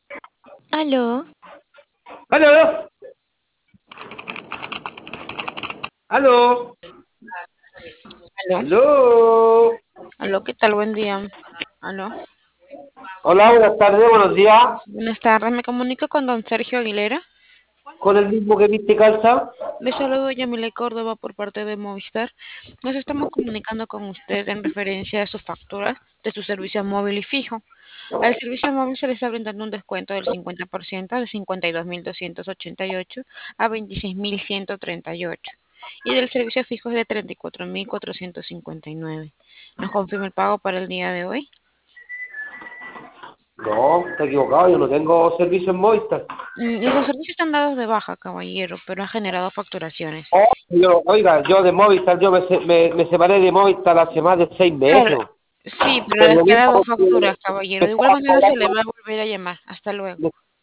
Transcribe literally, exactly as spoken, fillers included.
Aló, ¡Aló! ¡Aló! aló, ¡Aló! aló, ¿qué tal? Buen día. Aló, Hola, buenas tardes, buenos días. buenas tardes. Me comunico con don Sergio Aguilera. ¿Con el mismo que viste calza? Le saludo Yamile Córdoba por parte de Movistar. Nos estamos comunicando con usted en referencia a sus facturas de su servicio móvil y fijo. Al servicio móvil se le está brindando un descuento del cincuenta por ciento de cincuenta y dos mil doscientos ochenta y ocho a veintiséis mil ciento treinta y ocho. Y del servicio fijo es de treinta y cuatro mil cuatrocientos cincuenta y nueve. ¿Nos confirma el pago para el día de hoy? No, está equivocado, yo no tengo servicio en Movistar. Mm, Los servicios están dados de baja, caballero, pero ha generado facturaciones. Oh, yo, oiga, yo de Movistar, yo me, se- me, me separé de Movistar hace más de seis Claro, meses. sí, pero Por les lo queda mismo, dos porque facturas, me caballero. De igual estaban manera se le cobrando, va a volver a llamar. Hasta luego. me,